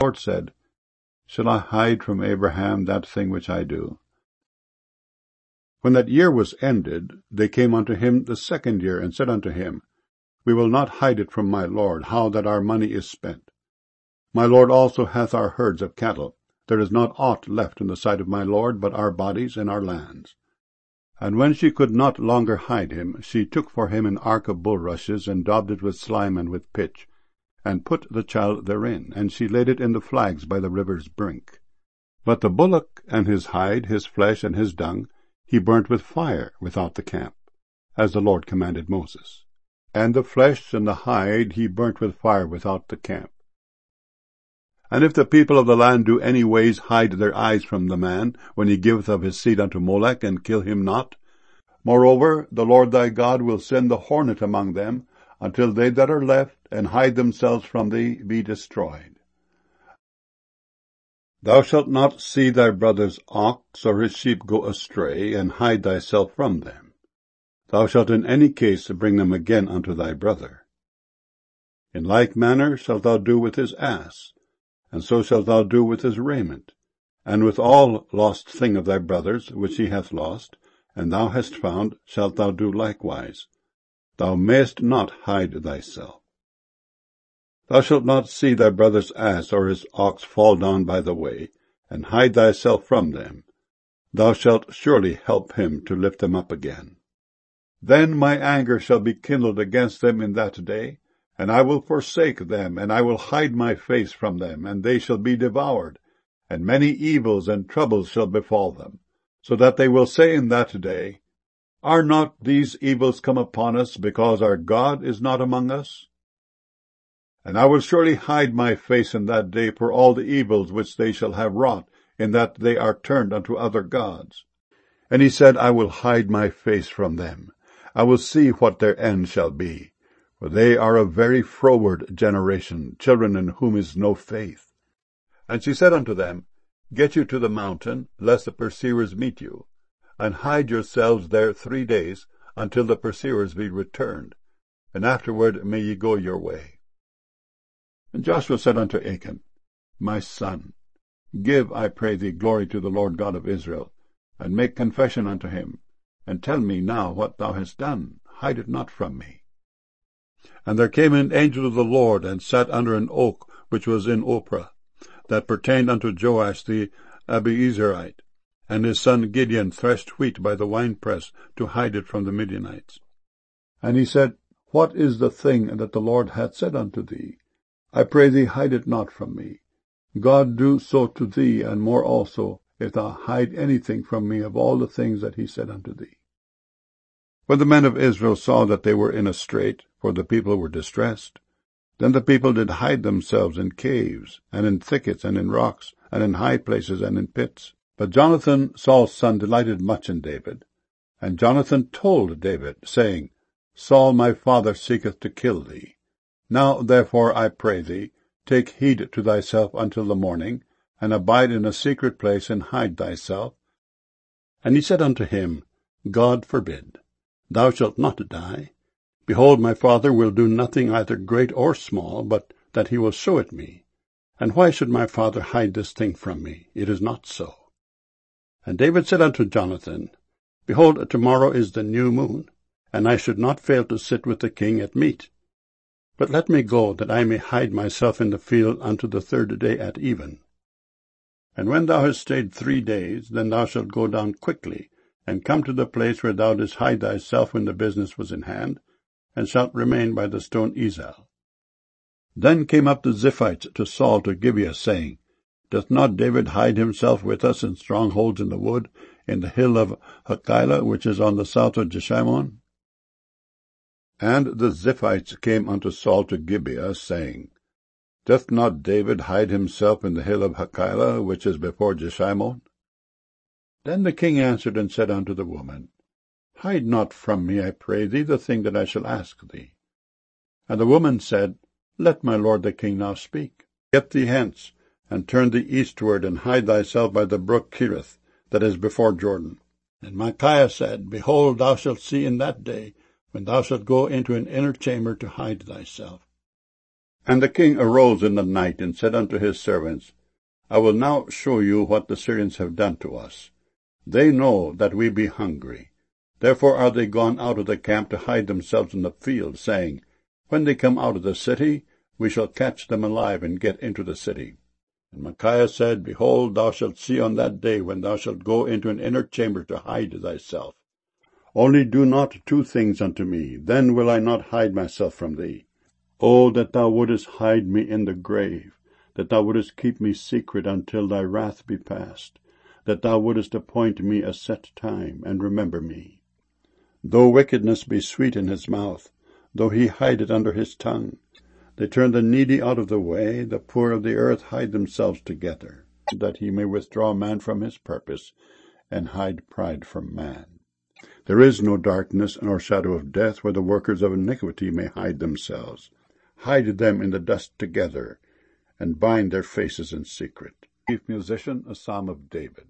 Lord said, Shall I hide from Abraham that thing which I do? When that year was ended, they came unto him the second year, and said unto him, We will not hide it from my lord, how that our money is spent. My lord also hath our herds of cattle. There is not aught left in the sight of my lord, but our bodies and our lands. And when she could not longer hide him, she took for him an ark of bulrushes, and daubed it with slime and with pitch, and put the child therein, and she laid it in the flags by the river's brink. But the bullock and his hide, his flesh and his dung, he burnt with fire without the camp, as the Lord commanded Moses. And the flesh and the hide he burnt with fire without the camp. And if the people of the land do any ways hide their eyes from the man, when he giveth of his seed unto Molech, and kill him not, moreover the Lord thy God will send the hornet among them, until they that are left, and hide themselves from thee, be destroyed. Thou shalt not see thy brother's ox or his sheep go astray, and hide thyself from them. Thou shalt in any case bring them again unto thy brother. In like manner shalt thou do with his ass, and so shalt thou do with his raiment, and with all lost thing of thy brother's, which he hath lost, and thou hast found, shalt thou do likewise. Thou mayest not hide thyself. Thou shalt not see thy brother's ass or his ox fall down by the way, and hide thyself from them. Thou shalt surely help him to lift them up again. Then my anger shall be kindled against them in that day, and I will forsake them, and I will hide my face from them, and they shall be devoured, and many evils and troubles shall befall them, so that they will say in that day, Are not these evils come upon us, because our God is not among us? And I will surely hide my face in that day for all the evils which they shall have wrought, in that they are turned unto other gods. And he said, I will hide my face from them. I will see what their end shall be. For they are a very froward generation, children in whom is no faith. And she said unto them, Get you to the mountain, lest the pursuers meet you, and hide yourselves there 3 days, until the pursuers be returned, and afterward may ye go your way. And Joshua said unto Achan, My son, give, I pray thee, glory to the Lord God of Israel, and make confession unto him, and tell me now what thou hast done. Hide it not from me. And there came an angel of the Lord, and sat under an oak which was in Ophrah, that pertained unto Joash the Abiezerite, and his son Gideon threshed wheat by the winepress to hide it from the Midianites. And he said, What is the thing that the Lord hath said unto thee? I pray thee, hide it not from me. God do so to thee, and more also, if thou hide anything from me of all the things that he said unto thee. When the men of Israel saw that they were in a strait, for the people were distressed, then the people did hide themselves in caves, and in thickets, and in rocks, and in high places, and in pits. But Jonathan, Saul's son, delighted much in David. And Jonathan told David, saying, Saul my father seeketh to kill thee. Now therefore, I pray thee, take heed to thyself until the morning, and abide in a secret place, and hide thyself. And he said unto him, God forbid. Thou shalt not die. Behold, my father will do nothing either great or small, but that he will show it me. And why should my father hide this thing from me? It is not so. And David said unto Jonathan, Behold, tomorrow is the new moon, and I should not fail to sit with the king at meat. But let me go, that I may hide myself in the field unto the 3rd day at even. And when thou hast stayed 3 days, then thou shalt go down quickly, and come to the place where thou didst hide thyself when the business was in hand, and shalt remain by the stone Ezel. Then came up the Ziphites to Saul to Gibeah, saying, Doth not David hide himself with us in strongholds in the wood, in the hill of Hachilah, which is on the south of Jeshimon? And the Ziphites came unto Saul to Gibeah, saying, Doth not David hide himself in the hill of Hachilah, which is before Jeshimon? Then the king answered and said unto the woman, Hide not from me, I pray thee, the thing that I shall ask thee. And the woman said, Let my lord the king now speak. Get thee hence, and turn thee eastward, and hide thyself by the brook Cherith, that is before Jordan. And Micaiah said, Behold, thou shalt see in that day, when thou shalt go into an inner chamber to hide thyself. And the king arose in the night, and said unto his servants, I will now show you what the Syrians have done to us. They know that we be hungry. Therefore are they gone out of the camp to hide themselves in the field, saying, When they come out of the city, we shall catch them alive, and get into the city. And Micaiah said, Behold, thou shalt see on that day, when thou shalt go into an inner chamber to hide thyself. Only do not two things unto me, then will I not hide myself from thee. O that thou wouldest hide me in the grave, that thou wouldest keep me secret until thy wrath be past, that thou wouldest appoint me a set time, and remember me. Though wickedness be sweet in his mouth, though he hide it under his tongue, they turn the needy out of the way, the poor of the earth hide themselves together, that he may withdraw man from his purpose, and hide pride from man. There is no darkness nor shadow of death where the workers of iniquity may hide themselves. Hide them in the dust together, and bind their faces in secret. Chief musician, a psalm of David.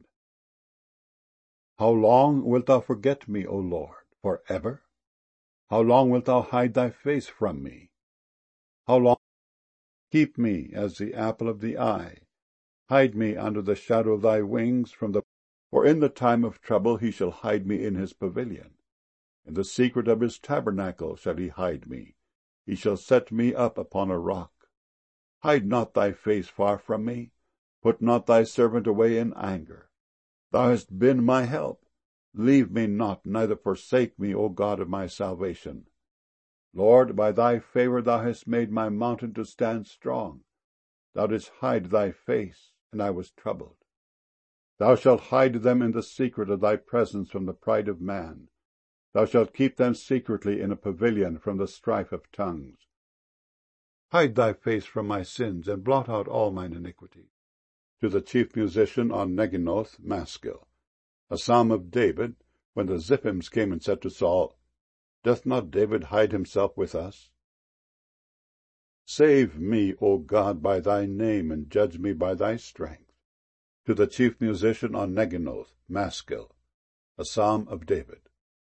How long wilt thou forget me, O Lord, forever? How long wilt thou hide thy face from me? How long? Keep me as the apple of the eye. Hide me under the shadow of thy wings for in the time of trouble he shall hide me in his pavilion. In the secret of his tabernacle shall he hide me. He shall set me up upon a rock. Hide not thy face far from me. Put not thy servant away in anger. Thou hast been my help. Leave me not, neither forsake me, O God of my salvation. Lord, by thy favor thou hast made my mountain to stand strong. Thou didst hide thy face, and I was troubled. Thou shalt hide them in the secret of thy presence from the pride of man. Thou shalt keep them secretly in a pavilion from the strife of tongues. Hide thy face from my sins, and blot out all mine iniquity. To the chief musician on Neginoth, Maskil. A psalm of David, when the Ziphims came and said to Saul, Doth not David hide himself with us? Save me, O God, by thy name, and judge me by thy strength. To the chief musician on Neginoth, Maskil. A psalm of David.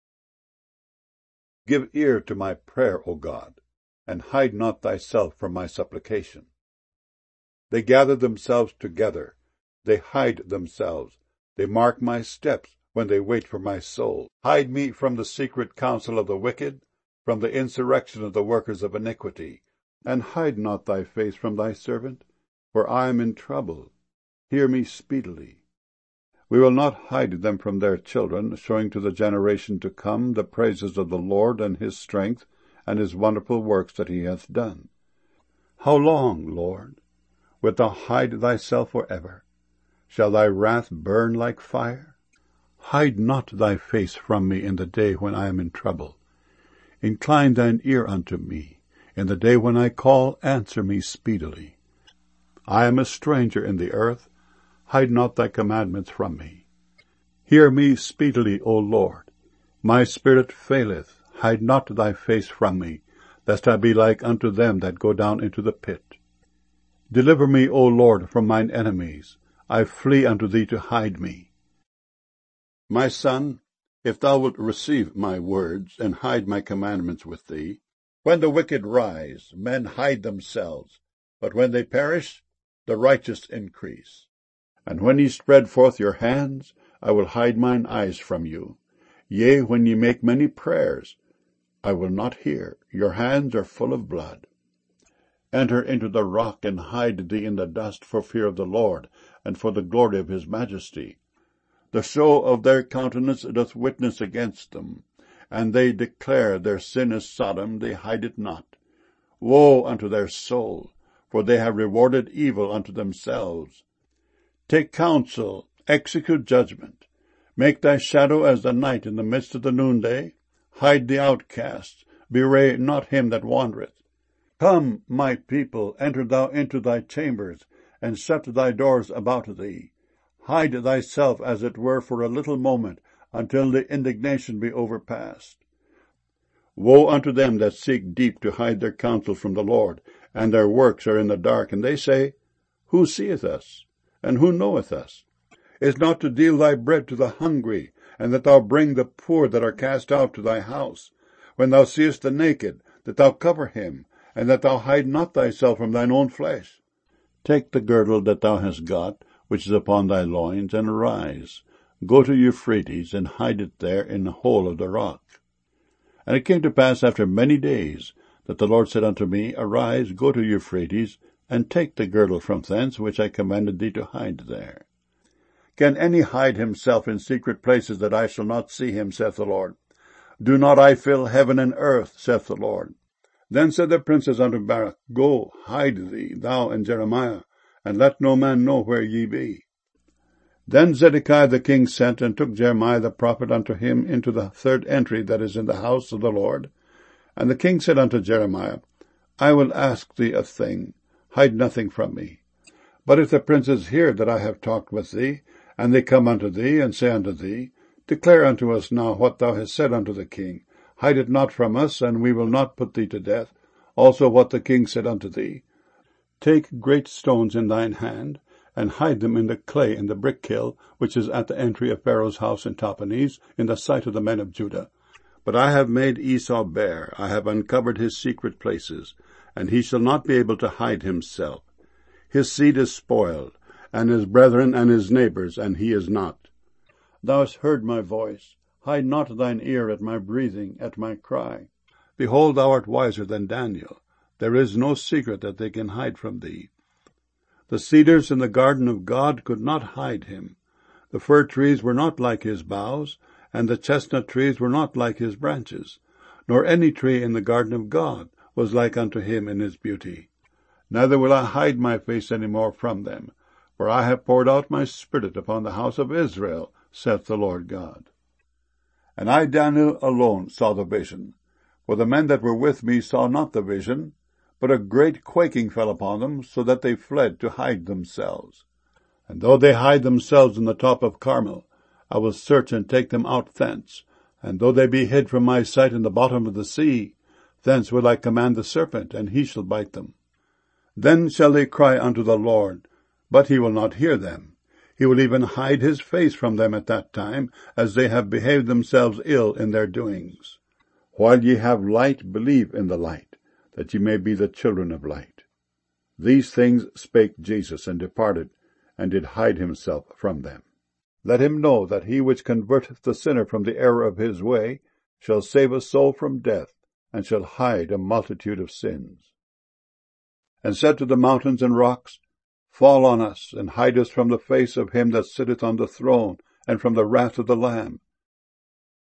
Give ear to my prayer, O God, and hide not thyself from my supplication. They gather themselves together, they hide themselves, they mark my steps when they wait for my soul. Hide me from the secret counsel of the wicked, from the insurrection of the workers of iniquity, and hide not thy face from thy servant, for I am in trouble. Hear me speedily. We will not hide them from their children, showing to the generation to come the praises of the Lord and his strength, and his wonderful works that he hath done. How long, Lord, wilt thou hide thyself forever? Shall thy wrath burn like fire? Hide not thy face from me in the day when I am in trouble. Incline thine ear unto me. In the day when I call, answer me speedily. I am a stranger in the earth. Hide not thy commandments from me. Hear me speedily, O Lord. My spirit faileth. Hide not thy face from me, lest I be like unto them that go down into the pit. Deliver me, O Lord, from mine enemies. I flee unto thee to hide me. My son, if thou wilt receive my words, and hide my commandments with thee, when the wicked rise, men hide themselves, but when they perish, the righteous increase. And when ye spread forth your hands, I will hide mine eyes from you. Yea, when ye make many prayers, I will not hear. Your hands are full of blood. Enter into the rock, and hide thee in the dust for fear of the Lord, and for the glory of his majesty. The show of their countenance doth witness against them, and they declare their sin is Sodom, they hide it not. Woe unto their soul, for they have rewarded evil unto themselves. Take counsel, execute judgment. Make thy shadow as the night in the midst of the noonday. Hide the outcast, bewray not him that wandereth. Come, my people, enter thou into thy chambers, and shut thy doors about thee. Hide thyself as it were for a little moment, until the indignation be overpast. Woe unto them that seek deep to hide their counsel from the Lord, and their works are in the dark, and they say, Who seeth us? And who knoweth us? Is not to deal thy bread to the hungry, and that thou bring the poor that are cast out to thy house? When thou seest the naked, that thou cover him, and that thou hide not thyself from thine own flesh. Take the girdle that thou hast got, which is upon thy loins, and arise. Go to Euphrates, and hide it there in the hole of the rock. And it came to pass after many days, that the Lord said unto me, Arise, go to Euphrates, and take the girdle from thence, which I commanded thee to hide there. Can any hide himself in secret places, that I shall not see him, saith the Lord? Do not I fill heaven and earth, saith the Lord? Then said the princes unto Baruch, Go, hide thee, thou and Jeremiah, and let no man know where ye be. Then Zedekiah the king sent, and took Jeremiah the prophet unto him into the third entry that is in the house of the Lord. And the king said unto Jeremiah, I will ask thee a thing, hide nothing from me. But if the princes hear that I have talked with thee, and they come unto thee, and say unto thee, Declare unto us now what thou hast said unto the king, hide it not from us, and we will not put thee to death. Also what the king said unto thee, Take great stones in thine hand, and hide them in the clay in the brick kiln, which is at the entry of Pharaoh's house in Tahpanhes, in the sight of the men of Judah. But I have made Esau bare, I have uncovered his secret places, and he shall not be able to hide himself. His seed is spoiled, and his brethren and his neighbors, and he is not. Thou hast heard my voice. Hide not thine ear at my breathing, at my cry. Behold, thou art wiser than Daniel. There is no secret that they can hide from thee. The cedars in the garden of God could not hide him. The fir trees were not like his boughs, and the chestnut trees were not like his branches. Nor any tree in the garden of God was like unto him in his beauty. Neither will I hide my face any more from them, for I have poured out my spirit upon the house of Israel, saith the Lord God. And I, Daniel, alone saw the vision, for the men that were with me saw not the vision, but a great quaking fell upon them, so that they fled to hide themselves. And though they hide themselves in the top of Carmel, I will search and take them out thence. And though they be hid from my sight in the bottom of the sea, thence will I command the serpent, and he shall bite them. Then shall they cry unto the Lord, but he will not hear them. He will even hide his face from them at that time, as they have behaved themselves ill in their doings. While ye have light, believe in the light, that ye may be the children of light. These things spake Jesus, and departed, and did hide himself from them. Let him know that he which converteth the sinner from the error of his way shall save a soul from death, and shall hide a multitude of sins. And said to the mountains and rocks, Fall on us, and hide us from the face of him that sitteth on the throne, and from the wrath of the Lamb.